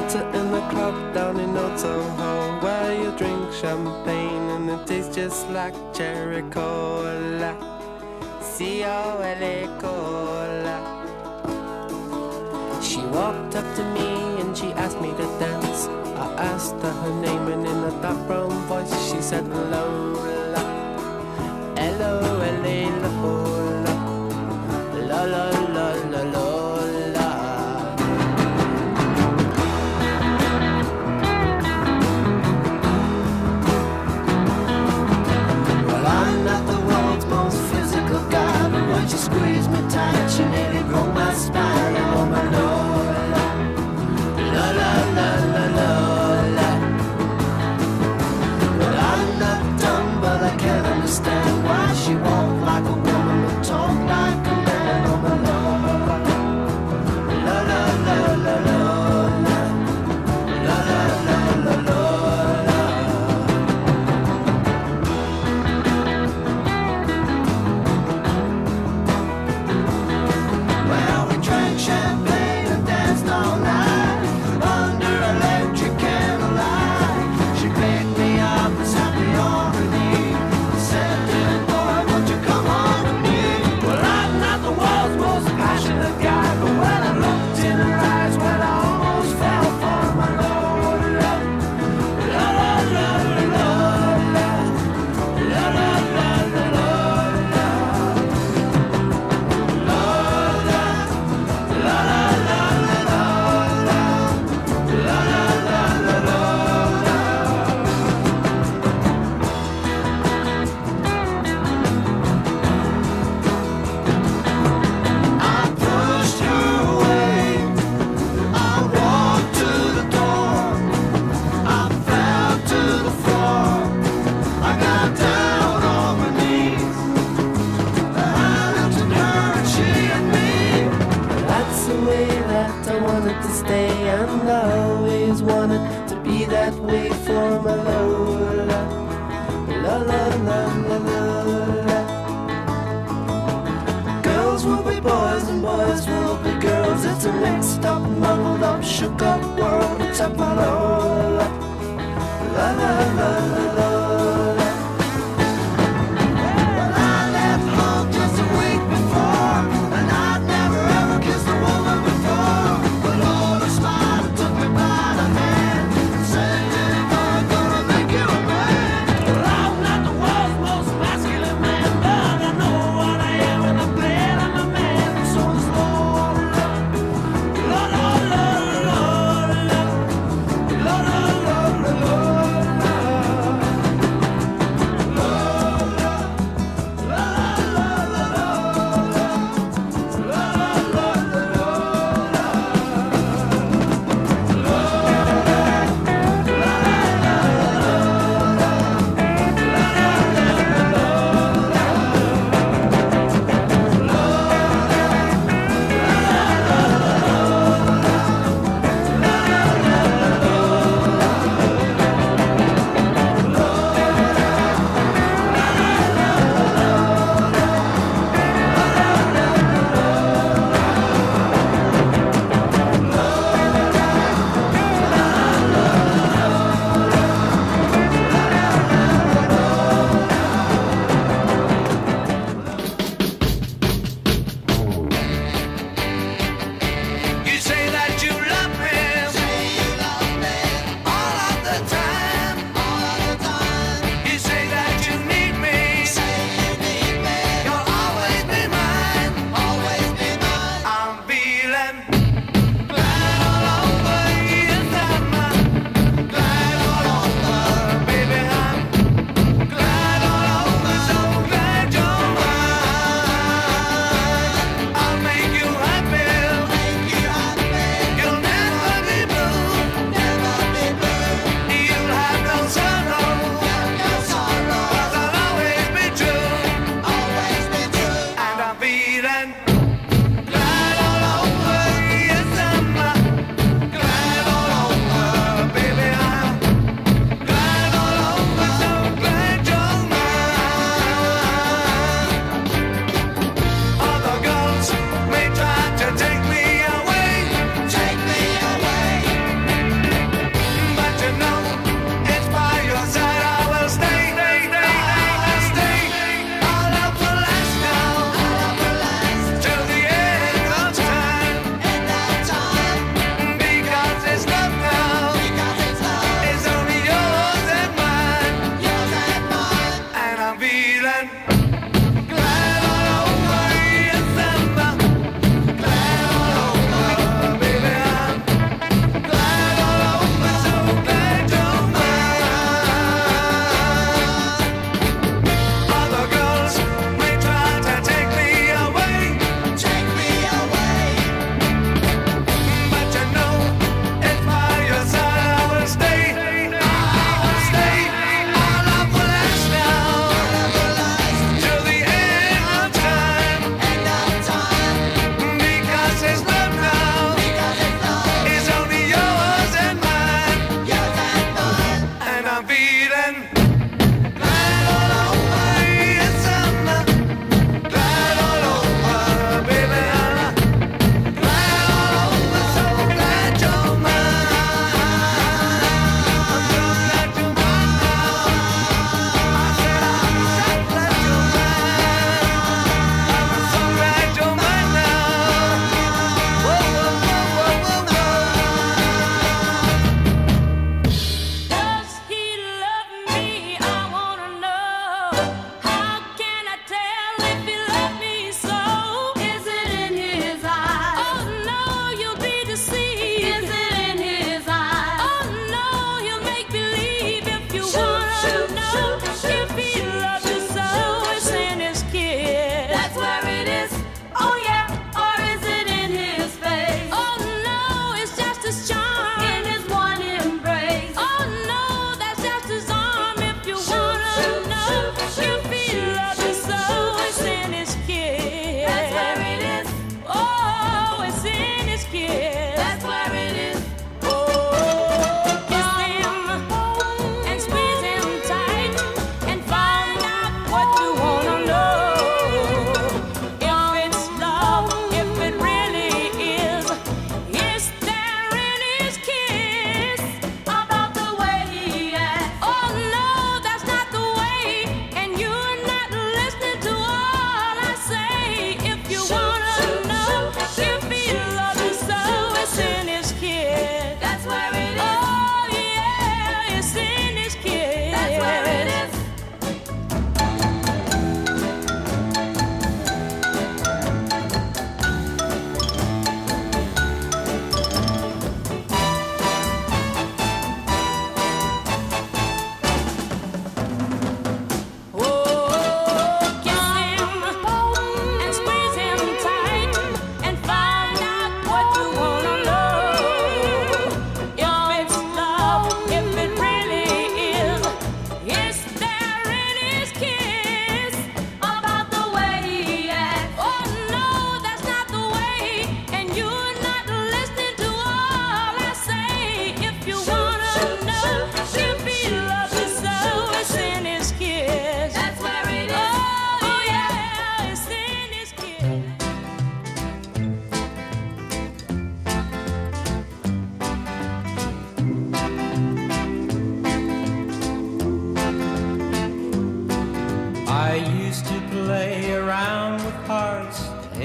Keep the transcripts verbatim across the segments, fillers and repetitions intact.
her in the club down in Old Soho, where you drink champagne and it tastes just like cherry cola. C O L A cola. She walked up to me and she asked me to dance. I asked her her name and in a dark brown voice she said Lola. L O L A Lola. La la la la Lola. Well, I'm not the world's most physical guy, but when she squeezed me tight she nearly broke my spine. Oh my Lola. La la la la Lola. Well, I'm not dumb, but I can't understand why she walked like a woman but talked like a man. Oh my Lola. La la la la Lola. La la la la Lola. Well, we drank champagne and danced all night under electric candlelight. She picked me up and sat me on her knee, said, "Little boy, won't you come on with me?" Well, I'm not the world's most passionate guy, but when I looked in her eyes, well, I almost fell for my Lola. La la la la Lola. La la la la Lola. Lola. La la la la Lola. La la la la Lola. I pushed her away. I walked to the door. I fell to the floor. I got down on my knees. I looked at her and she at me. That's the way that I wanted to stay, and I always wanted to be that way for my Lola. La la la la Lola. Girls will be boys and boys will be girls. It's a mixed up, muddled up, shook up world except for Lola. La la la la Lola. Well, I left home just a week before, and I'd never ever kissed a woman before. But Lola smiled and took me by the hand and said, "Little boy, I'm gonna make you a man." Well, I'm not the world's most masculine man, but I know what I am and I'm glad I'm a man. And so is Lola. La la la la Lola.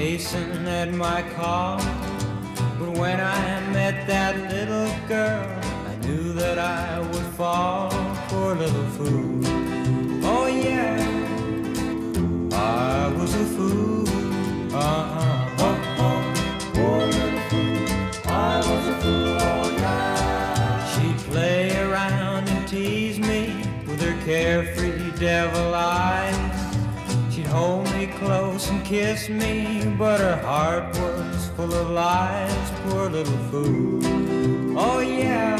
hasten at my call. But when I met that little girl, I knew that I would fall. Poor little fool. Oh yeah, I was a fool. Uh-huh. Oh, oh, poor little fool. I was a fool, oh yeah. She'd play around and tease me with her carefree devil eyes. She'd hold me close and kiss me, but her heart was full of lies. Poor little fool. Oh yeah,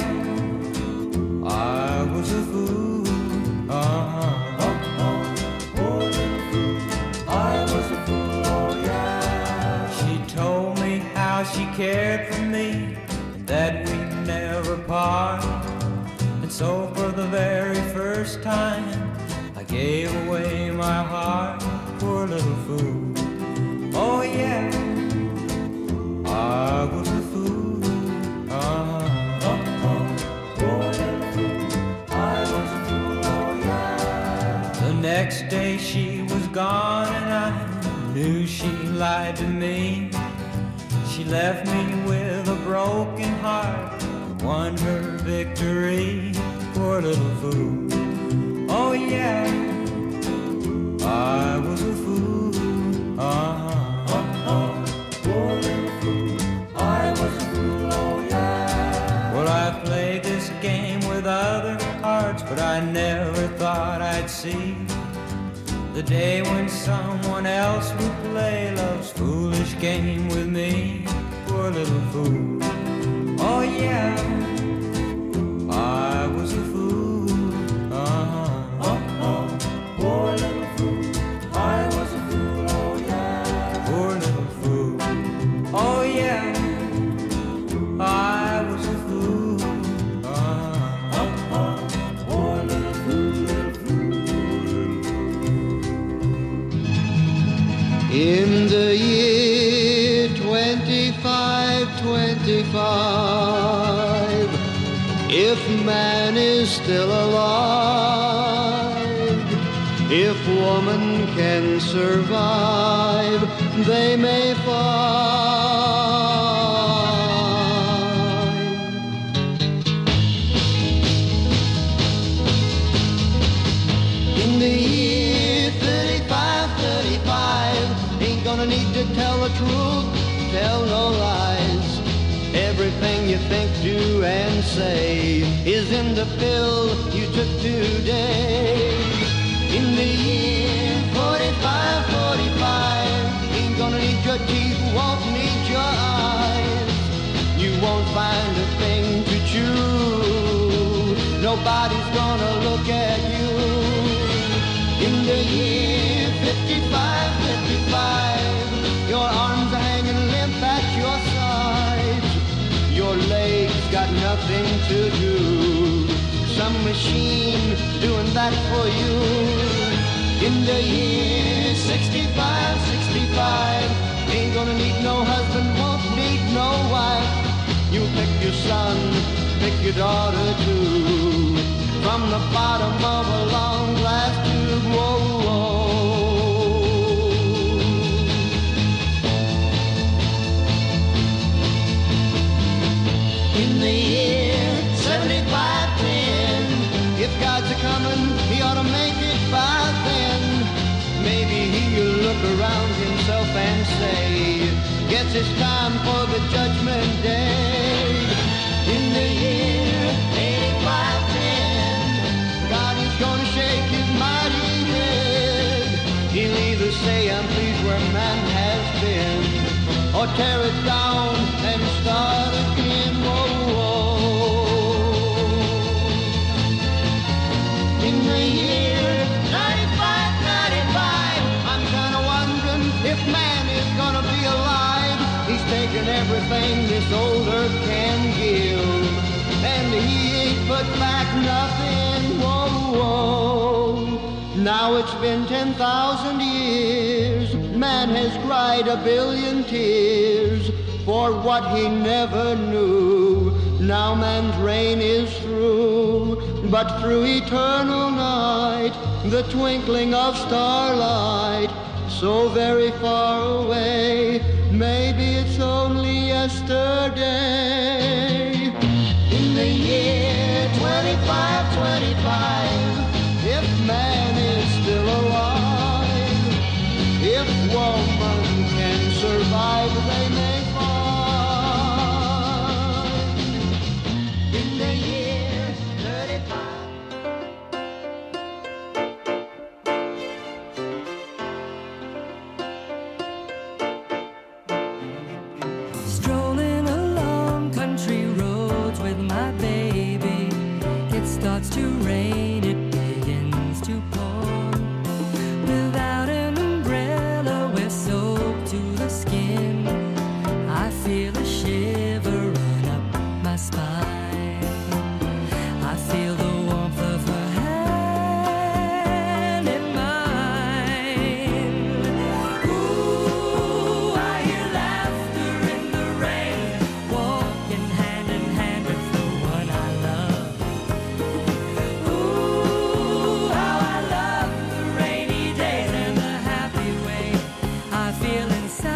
I was a fool. Uh-huh. Oh, oh, poor little fool. I was a fool, oh yeah. She told me how she cared for me and that we'd never part. And so for the very first time I gave away my heart. Poor little fool. Oh yeah, I was a fool. Uh-huh. Oh, oh, poor little fool. I was a fool, oh yeah. The next day she was gone and I knew she lied to me. She left me with a broken heart and won her victory. Poor little fool. Oh yeah, I was a fool. Uh-huh. Oh, oh, poor little fool. I was a fool, oh yeah. Well, I played this game with other hearts, but I never thought I'd see the day when someone else would play love's foolish game with me. Poor little fool. Oh yeah, I was a fool. Uh-huh. Oh, oh, poor little fool. I was a fool, oh yeah. Poor little fool. Oh yeah, I was a fool. Uh-huh. Oh, oh, poor little fool, little fool. In the year twenty-five twenty-five, if man is still alive, if woman can survive, they may find. In the year thirty-five thirty-five, ain't gonna need to tell the truth, tell no lies. Everything you think, do, and say is in the pill you took today. In the year forty-five forty-five, ain't gonna need your teeth, won't need your eyes. You won't find a thing to chew, nobody's gonna look at you. In the year fifty-five fifty-five, your arms are hanging limp at your sides. Your legs got nothing to do, some machine doing that for you. In the year sixty-five sixty-five, ain't gonna need no husband, won't need no wife. You pick your son, pick your daughter too, from the bottom of a long glass tube. Whoa, whoa. In the year seventy-five ten, if God's a-comin', he ought to make it by then. Maybe he'll look around himself and say, guess it's time for the judgment day. In the year eighty-five ten, God is gonna shake his mighty head. He'll either say, I'm pleased where man has been, or tear it down and start again. Whoa, whoa. In the year ninety-five ninety-five, I'm kinda wondering if man is gonna be alive. He's taken everything this old earth can give, and he ain't put back nothing. Whoa, whoa. Now it's been ten thousand years, man has cried a billion tears for what he never knew. Now man's reign is through, but through eternal night, the twinkling of starlight, so very far away. Maybe it's only yesterday. In the year twenty-five twenty-five, if man is still alive, if woman can survive, they may find. In the year thirty-five. Strolling along country roads with my baby, it starts to rain, it begins to pour. Without an umbrella, we're soaked to the skin. I feel a shiver run up my spine. I feel the warmth of her hand in mine. Ooh, I hear laughter in the rain, walking hand in hand with the one I love. Ooh, how I love the rainy days and the happy way I feel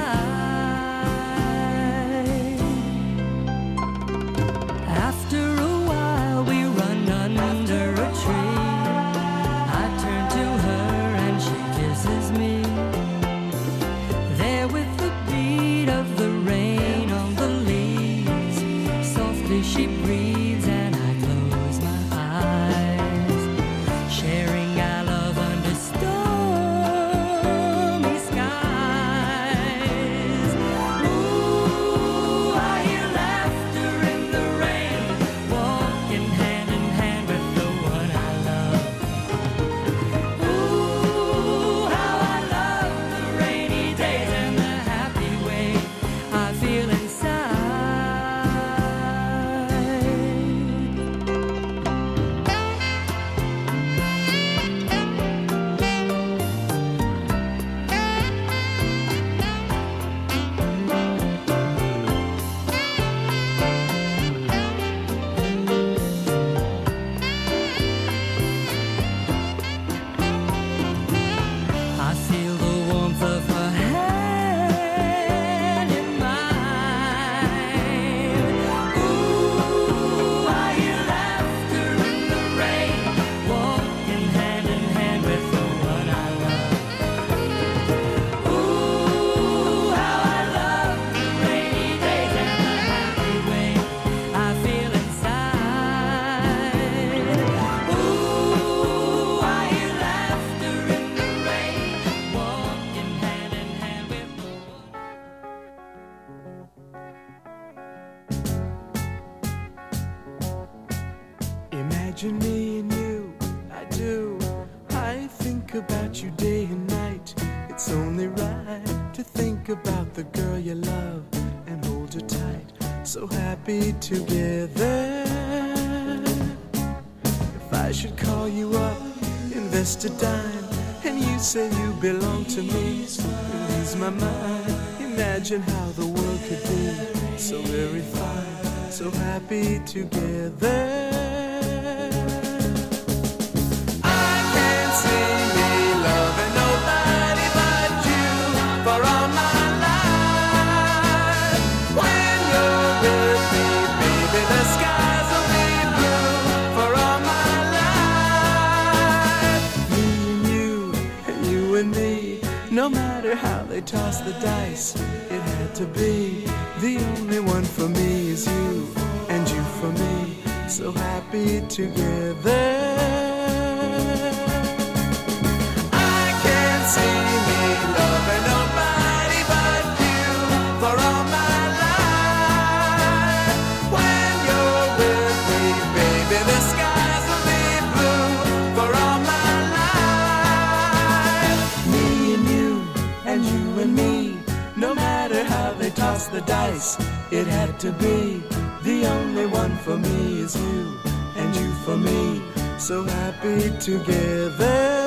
inside. After a while we run under a tree. I turn to her and she kisses me. There with the beat of the rain on the leaves, softly she breathes and I close my eyes, sharing our love under stormy skies. Ooh, I hear laughter in the rain, walking hand in hand with the one I love. Ooh, how I love the rainy days and the happy way I feel inside. I feel the warmth of her hand in mine. Ooh, I hear laughter in the rain, walking hand in hand with the one I love. Ooh, how I love the rainy days and the happy way I feel inside. Ooh, I hear laughter in the rain, walking hand in hand with the one. Imagine me and you, I do. I think about you day and night. It's only right to think about the girl you love and hold her tight. So happy together. If I should call you up, invest a dime, and you say you belong to me, release my mind. Imagine how the world could be so very fine, so happy together. I can't see me loving nobody but you for all my life. When you're with me, baby, the skies will be blue for all my life. Me and you, and you and me, no matter how they toss the dice, it had to be. The only one for me is you, and you for me, so happy together. I can't see me loving nobody but you for all my life. When you're with me, baby, the skies will be blue for all my life. Me and you, and you and me, no matter how they toss the dice, it had to be. The only one for me is you, and you for me, so happy together.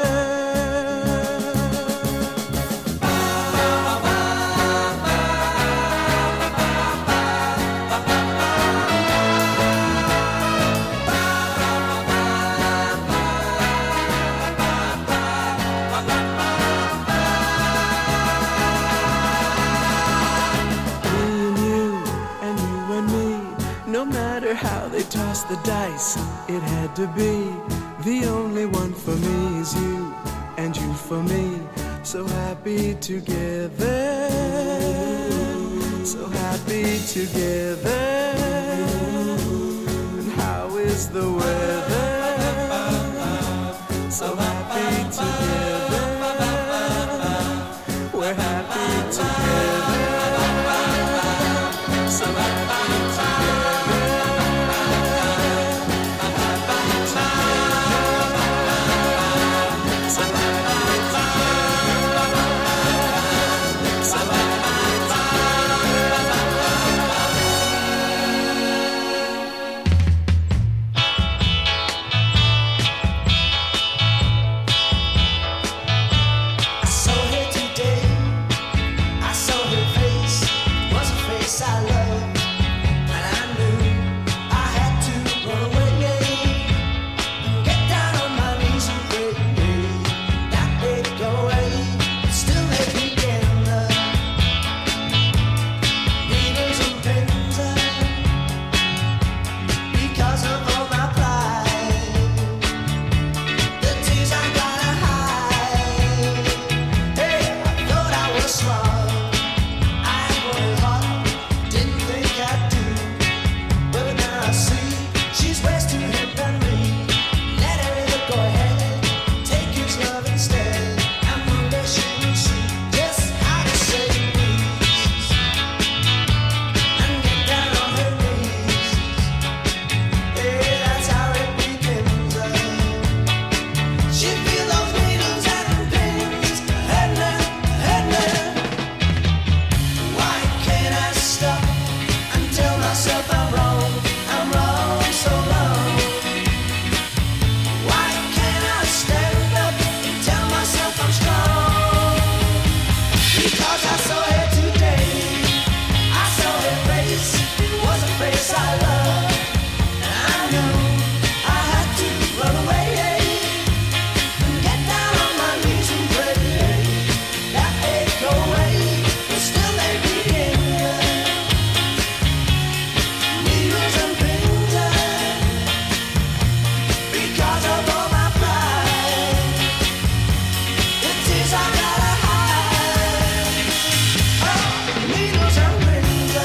matter how they toss the dice, it had to be. The only one for me is you, and you for me. So happy together, so happy together. And how is the weather? So happy together, we're happy together. So happy together, happy together. So happy together, so happy I saw her today. I saw her face. It was a face I loved, and I knew I had to run away, get down on my knees and pray that they'd go away. Still they begin the needles and pins because of all my pride. The tears I gotta hide. Hey, I thought I was smart. I was hot, didn't think I'd do. But now I see she's ways too hip than me. Let her go ahead, take his love instead. And one day she will see just how to say please and get down on her knees. Yeah, that's how it begins. She feel those needles and pins, and then, and then. Why can't I stop and tell myself I'm wrong? I'm wrong so long. Why can't I stand up and tell myself I'm strong? Because I saw her today. I saw her face. It was a face I loved, and I knew I had to run away and get down on my knees and pray that they'd go away. But still they begin. Needles and pins because of all my pride. The tears I gotta hide. Oh, needles and pins,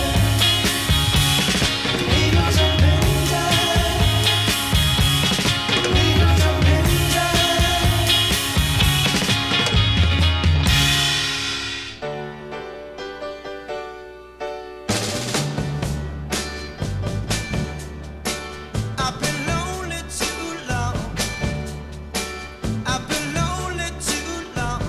needles and pins, needles and pins. I've been lonely too long. I've been lonely too long.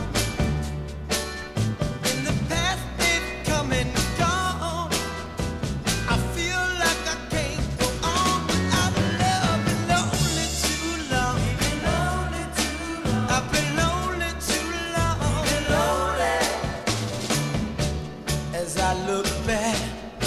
In the past they've come and gone. I feel like I can't go on without love. Been lonely too long. I've been lonely too long. As I look back,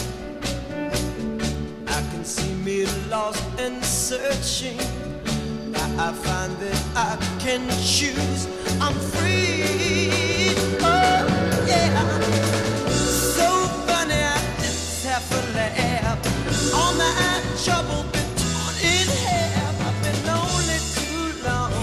I can see me lost and searching. Now I find that I can choose. I'm free. Oh, yeah. So funny, I just have to laugh. All my trouble been torn in half. I've been lonely too long.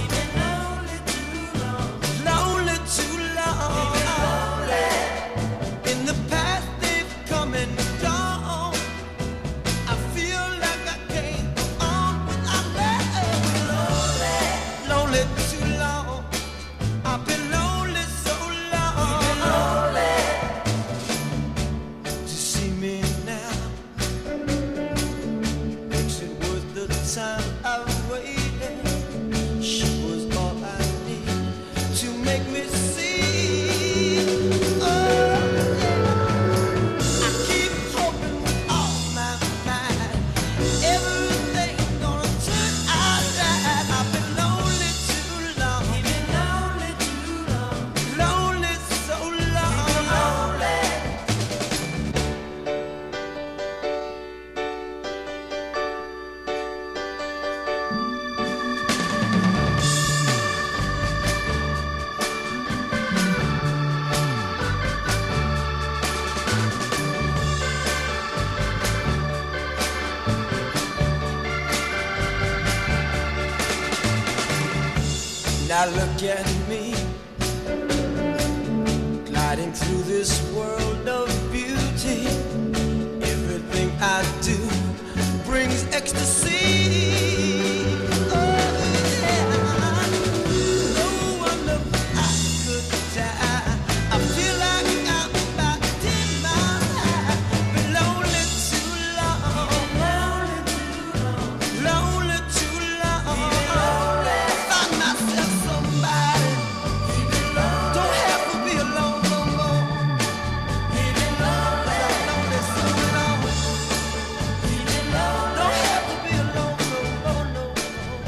Lonely too long. In the past they've come and gone. I feel like I can't go on without love. Lonely too long. I've been lonely so long. To see me now makes it I look at me, gliding through this world of beauty, everything I do brings ecstasy. Oh yeah, no wonder I could die. I feel like I'm about ten miles high. Been lonely too long, lonely too long. Find myself somebody. Don't have to be alone no more. Lonely so long. Don't have to be alone no more, no more.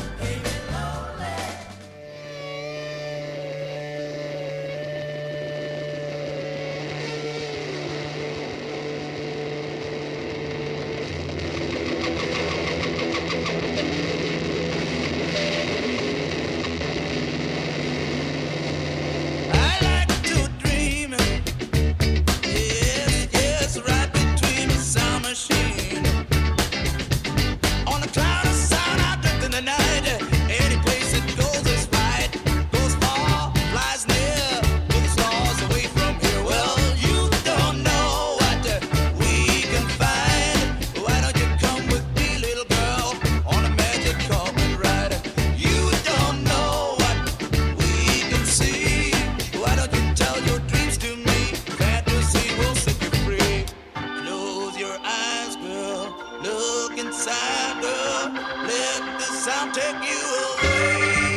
I like to dream, yes, yes, right between the sound machine. On a cloud of sound, I drift in the night. Any place it goes is right. Goes far, flies near, with the stars away from here. Well, you don't know what we can find. Why don't you come with me, little girl, on a magic carpet ride? You don't know what we can see. Why don't you tell your dreams to me? Fantasy will set you free. Close your eyes, girl. Look inside, girl. Let the sound take you away.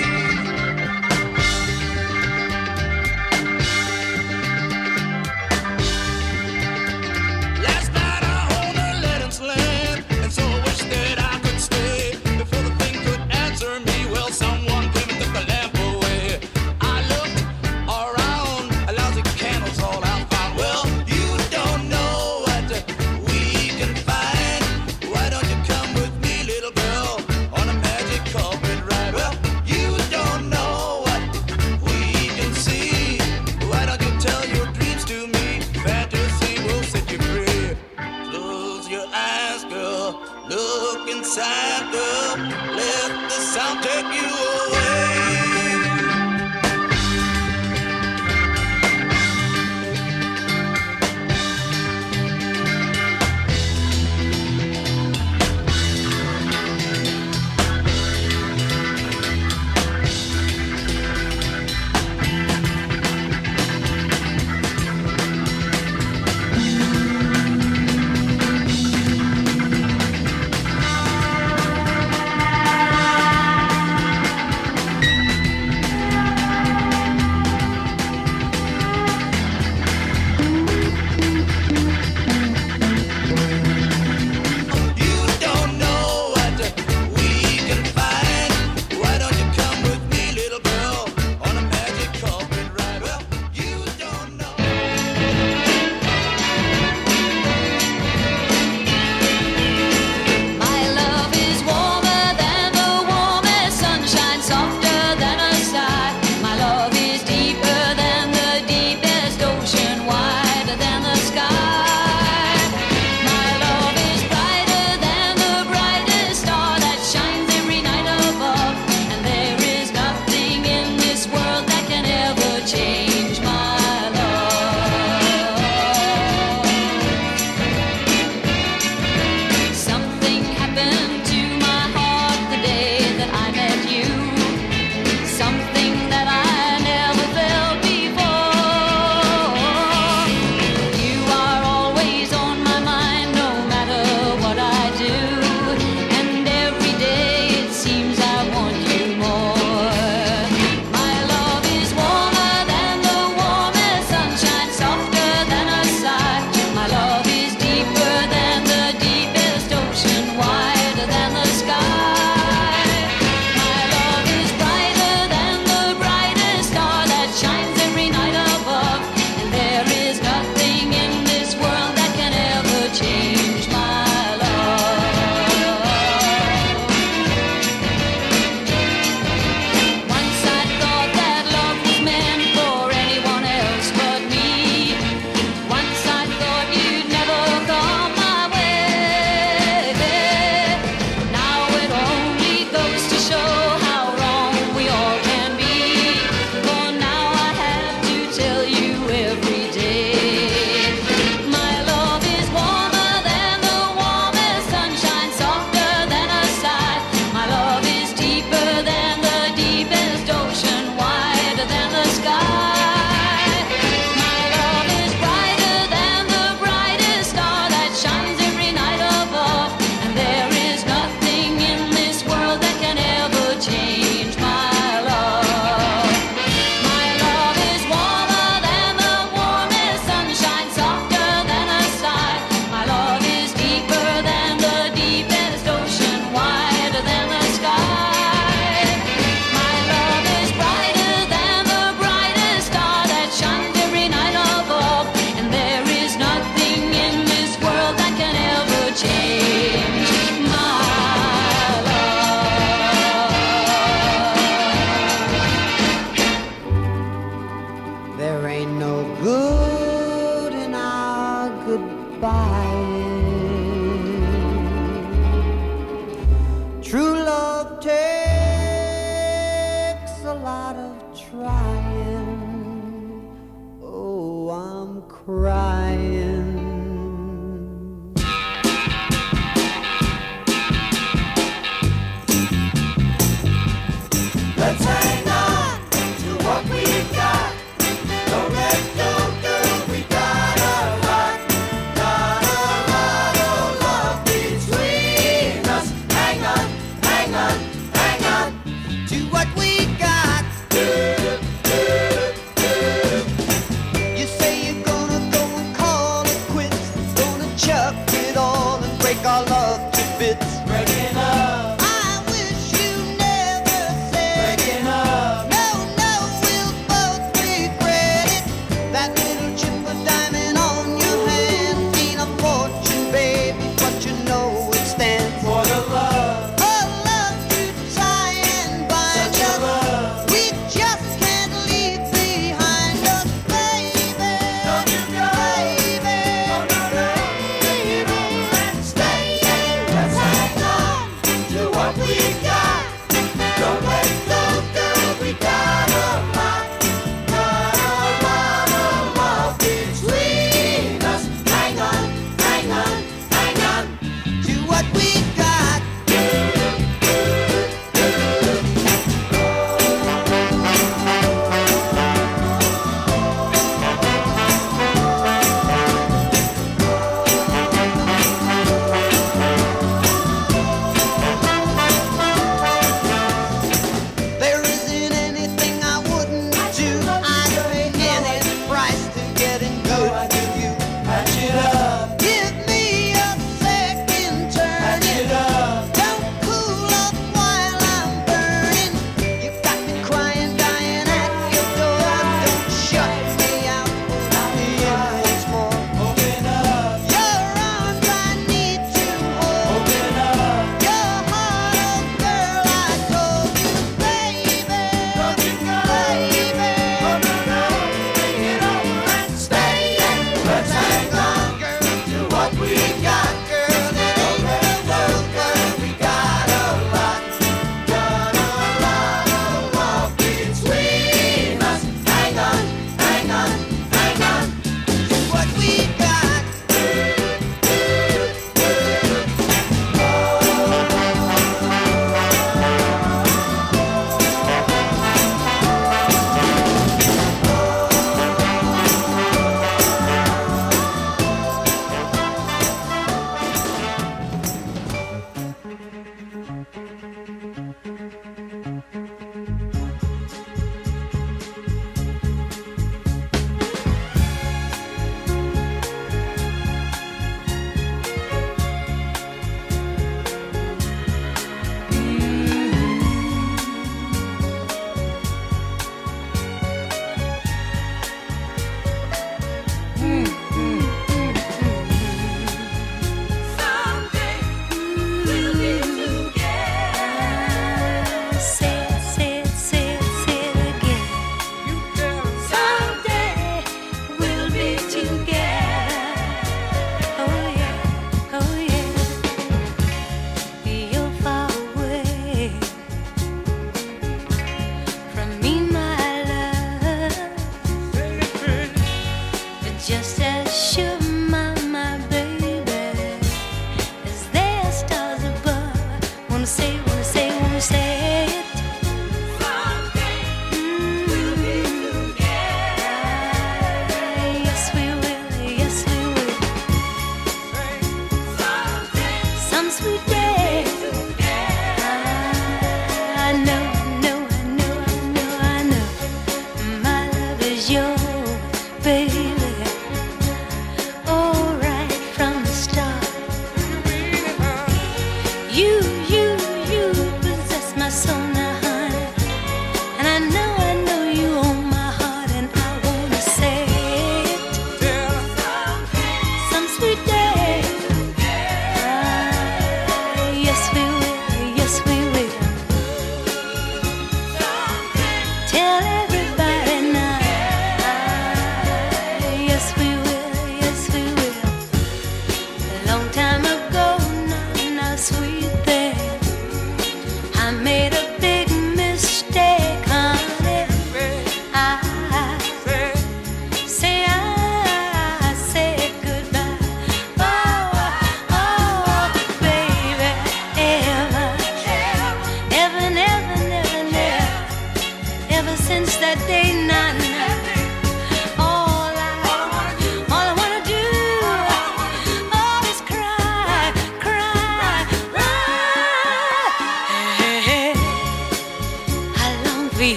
Last night I owned a Letton's land, and so I wish that I could stay. Before the thing could answer me, well, someone came and took the lamp away. I looked around, a lousy candle's all I found. Well, you don't know what we can find. Why don't you come with me, little girl, on a magic carpet ride? Well, you don't know what we can see. Why don't you tell your dreams to me? Fantasy will set you free. Close your eyes, girl. Look inside, girl. Let the sound take you away. True love takes a lot of trying. Oh, I'm crying. Let's hang on to what we got. Don't let go, girl. We got a lot, got a lot.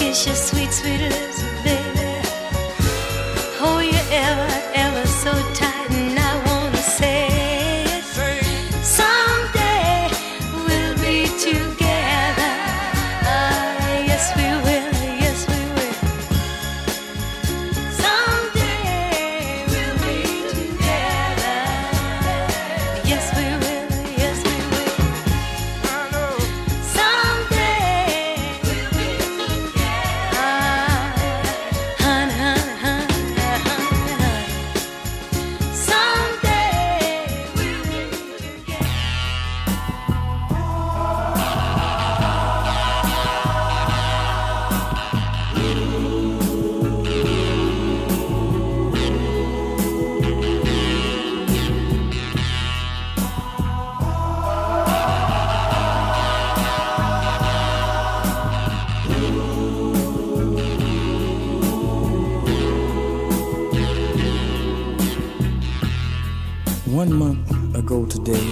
kiss your sweet, sweet lips, baby. Oh, you're ever, ever so tight, and I wanna say it. Someday we'll be together. Ah, yes we will, yes we will. Someday we'll be together. Yes we will, yes we will. Someday we'll be together. Ah, honey, honey, honey, honey, honey. Someday we'll be together. One month ago today,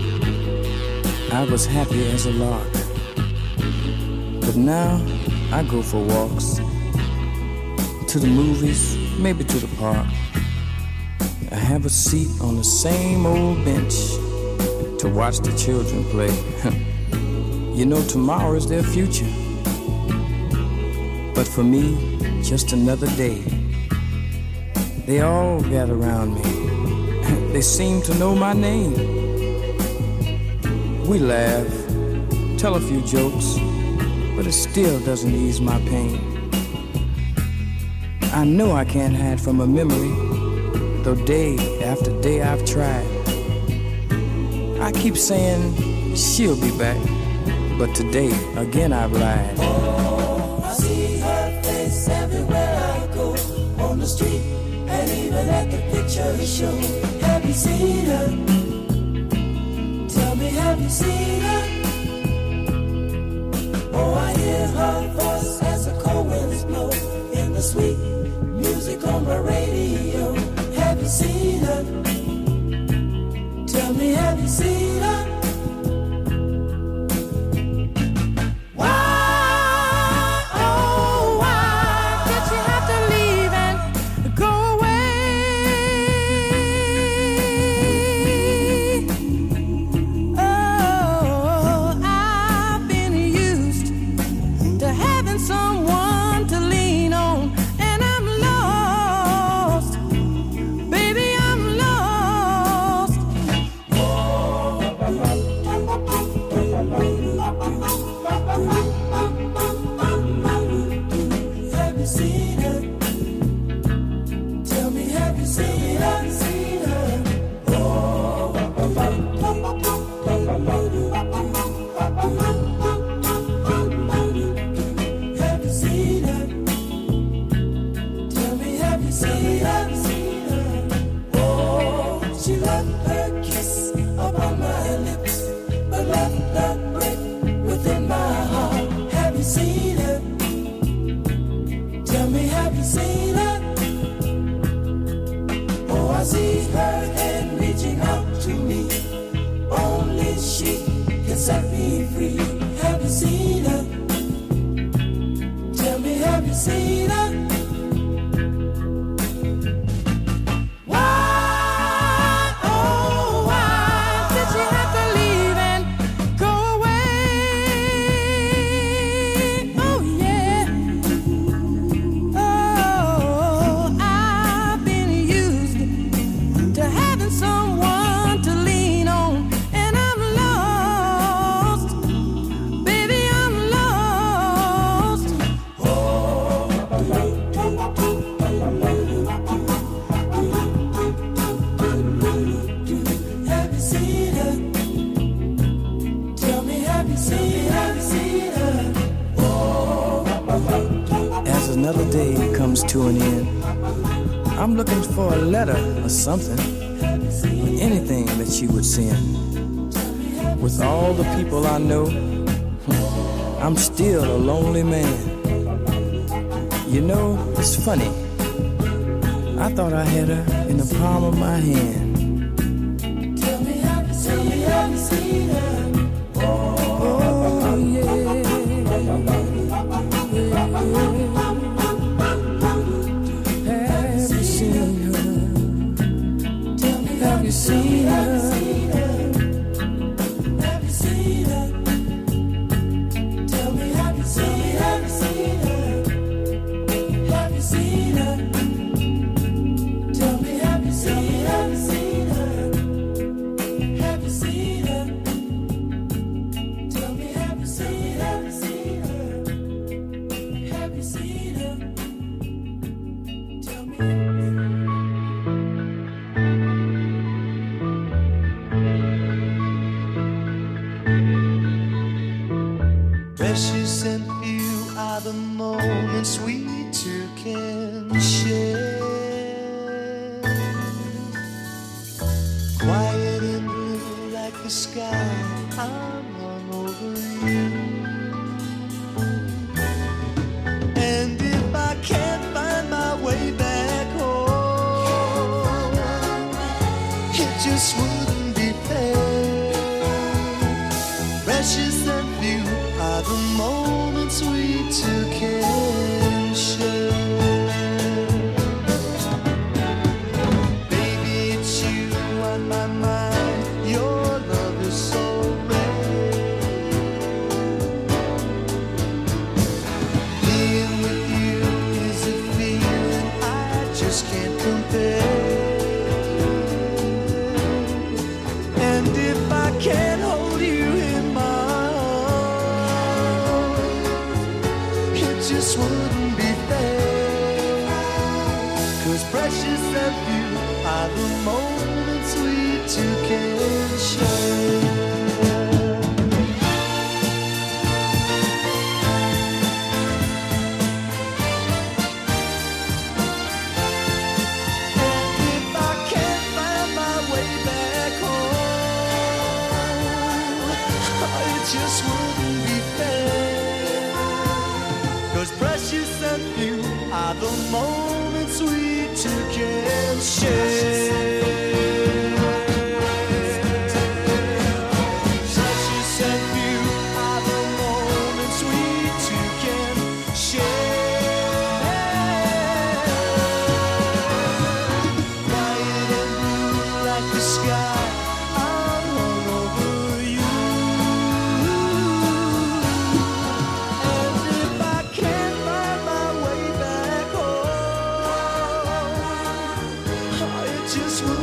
I was happy as a lark. But now I go for walks, to the movies, maybe to the park. I have a seat on the same old bench to watch the children play. You know, tomorrow is their future. But for me, just another day. They all gather around me. They seem to know my name. We laugh, tell a few jokes, but it still doesn't ease my pain. I know I can't hide from a memory, though day after day I've tried. I keep saying she'll be back, but today again I've lied. Oh, I see her face everywhere I go, on the street and even at the picture show. Have you seen her? Tell me, have you seen her? Oh, I hear her voice as the cold winds blow in the sweet music on my radio. Have you seen her? Tell me, have you seen her? Why, oh, why did you have to leave and go away? Oh, I've been used to having someone to lean on, and I'm lost, baby, I'm lost. Have you seen her? Tell me, have you seen her? Seen her? Oh, have you seen her? Tell me, have you seen her? Seen her? Oh, she left her kiss upon my lips, but left a break within my heart. Have you seen her? Tell me, have you seen her? Oh, I see her hand reaching out to me. Only she can set me free. Have you seen her? Tell me, have you seen her? Why, oh, why did you have to leave and go away? Oh, yeah. Oh, I've been used to having someone to lean on, and I'm lost, baby, I'm lost. Have you seen her? Tell me, have you seen her? Seen her? As another day comes to an end, I'm looking for a letter or something, anything that she would send. With all the people I know, I'm still a lonely man. You know, it's funny. I thought I had her in the palm of my hand. Tell me, have you seen her? Have you seen her? Oh, yeah. Yeah. Have you seen her? Tell me. Precious and few are the moments we two can share. Quiet and blue like the sky, I'm hung over you. And if I can't find my way back home, it just wouldn't be fair. Precious and few are the moments we two can share. Baby, it's you on my mind. Your love is so rare. Being with you is a feeling I just can't compare. And if I can't hold you in my just wouldn't be fair. 'Cause precious and few are the moments we two can share. And if I can't find my way back home, it just wouldn't be fair. 'Cause precious and few are the moments we two can share. Precious and few are the moments we two can share. Quiet and blue like the sky, I'm hung over you. And if I can't find my way back home, oh, it just would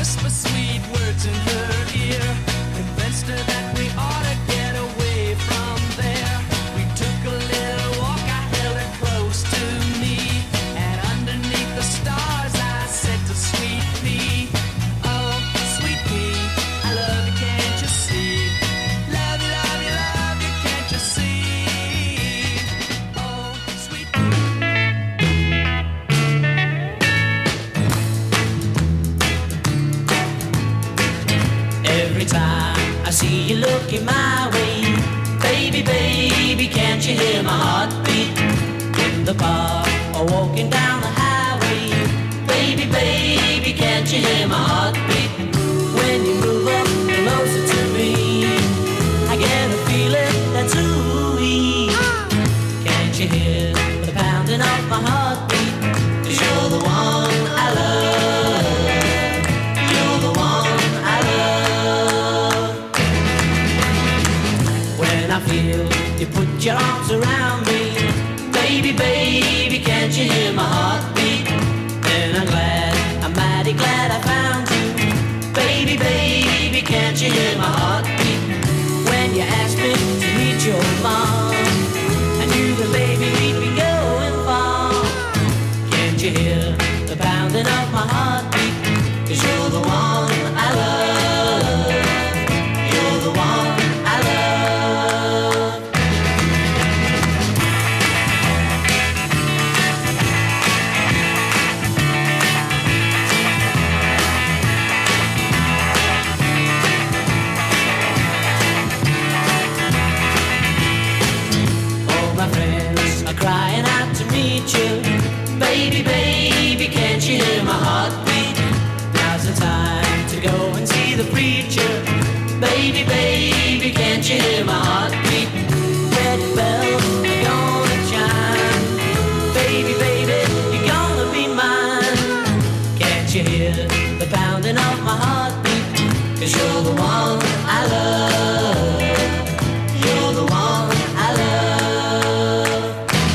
whisper sweet words in her ear, convinced her that we ought to get away from there. We took a little walk, I held her close to me, and underneath the stars I said to Sweet Pea, oh, Sweet Pea, I love you, can't you see? Love you, love you, love you, can't you see? Oh, Sweet Pea. Every time I see you looking my way, baby, baby, can't you hear my heartbeat? In the park or walking down the highway, baby, baby, can't you hear my heartbeat? When you move up closer to me, I get a feeling that's ooh-wee. Can't you hear the pounding of my heartbeat? 'Cause you're the one I love. You're the one I love. When I feel you put your arms around me, baby, baby, can't you hear my heartbeat? Then I'm glad, I'm mighty glad I found you, baby, baby, can't you hear my heartbeat? When you asked me to meet your mom, I knew that baby we'd be going far. Can't you hear the pounding of my heartbeat? 'Cause you're the one I love. You're the one I love. All my friends are crying out to meet you, baby, baby, can't you hear my heartbeat? Now's the time to go and see the preacher, baby, baby, can't you hear my heartbeat? Red bells are gonna chime, baby, baby, you're gonna be mine. Can't you hear the pounding of my heartbeat? 'Cause you're the one I love. You're the one I love.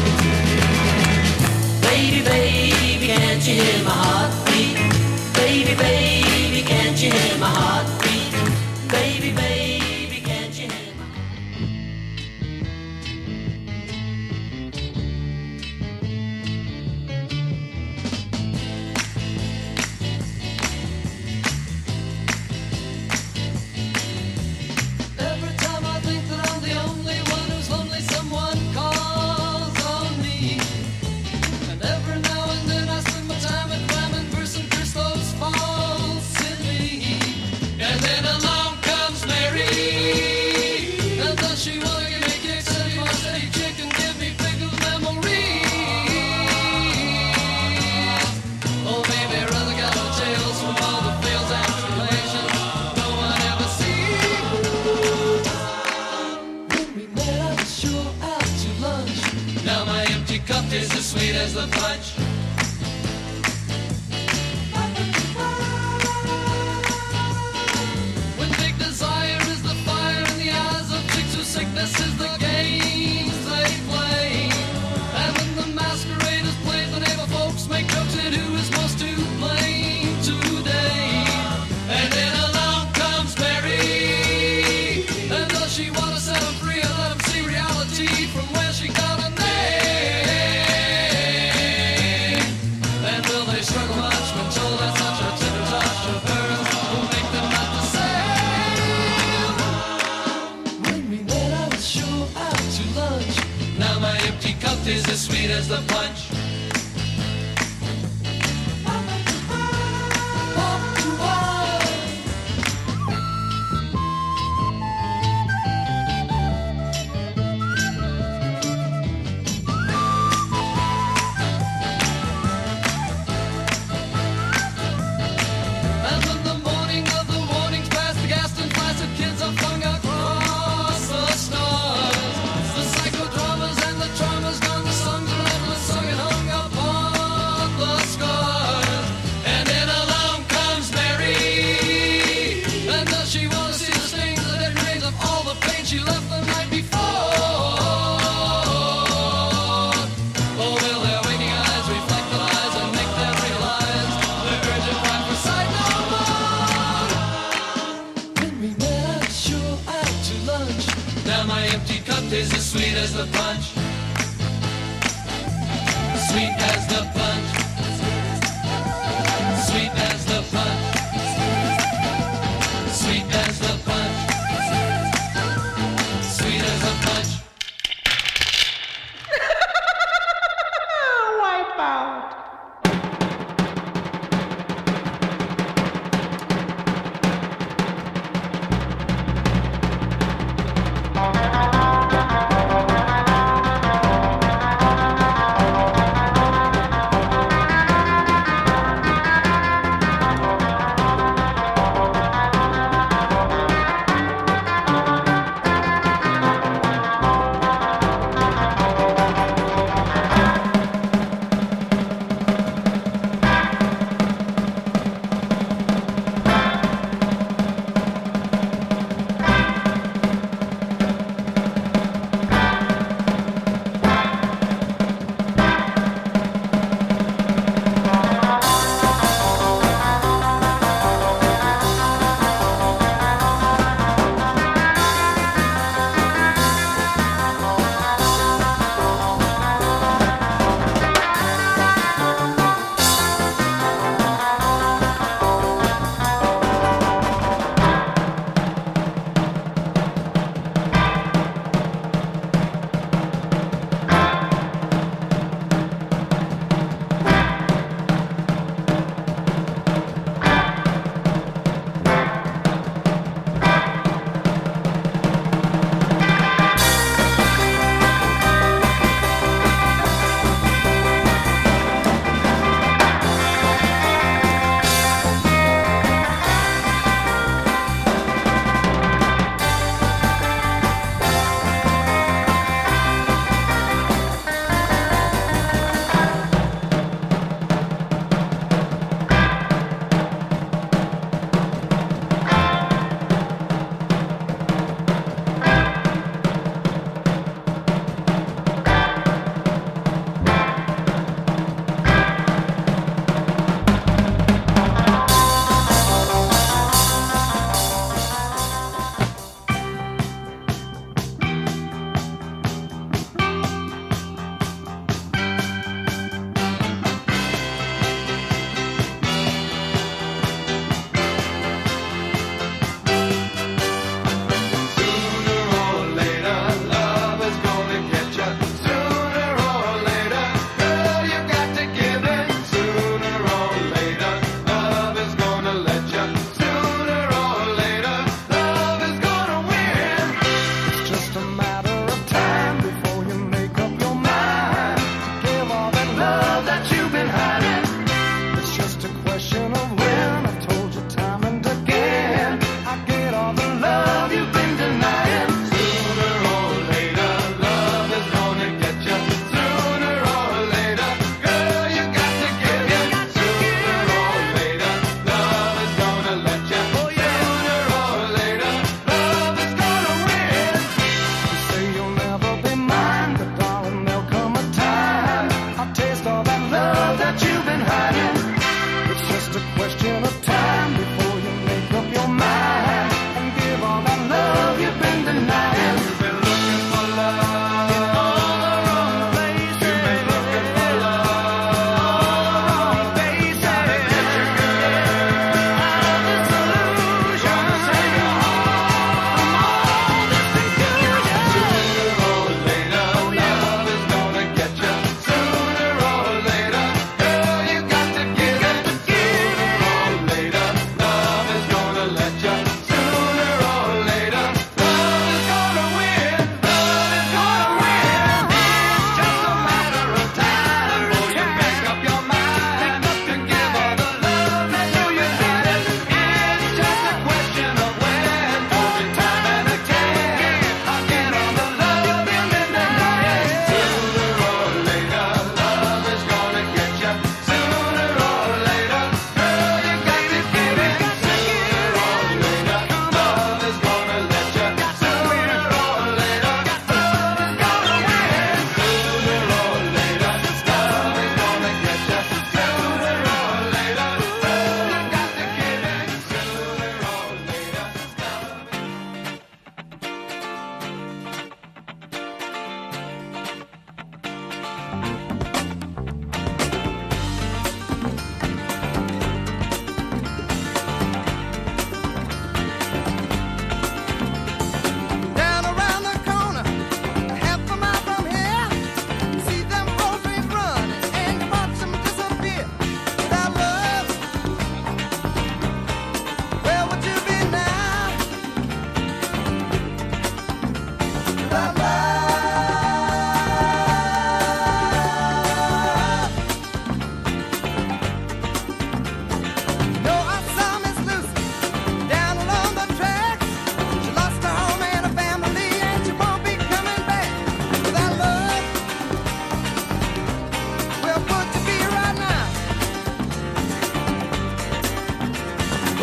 Baby, baby, can't you hear my heartbeat? Baby, baby, can't you hear my heartbeat? Baby, baby, can't you hear my Every time I think that I'm the only one who's lonely, someone calls on me. And every now and then I spend my time at climbing verse and curse those faults in me. And then along comes Mary, and does she wanna give me kicks and my steady chick and give me pickle memories? Oh baby, rather got the tales from all the fails and tribulations no one ever sees. When we met, I was sure out to lunch. Now my empty cup is as sweet as the punch. When big desire is the fire in the eyes of chicks whose sickness is the games they play. And when the masquerade is played, the neighbor folks make jokes at who is most to blame today. And then along comes Mary, and does she want to set him free and let him see reality from where she got her name? And will they struggle much when told that such a tender touch of hers will make them not the same? When we met, I was sure out to lunch. Now my empty cup is as sweet as the punch. Pop to wine. And when the morning of the warnings past, the gas and flaccid kids are flung across the stars. The psychodramas and the traumas gone, the songs are endless, sung and tastes as sweet as the punch. Sweet as the punch. Sweet as the punch. Sweet as the punch. Sweet as the punch. Wipe out.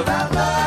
about love.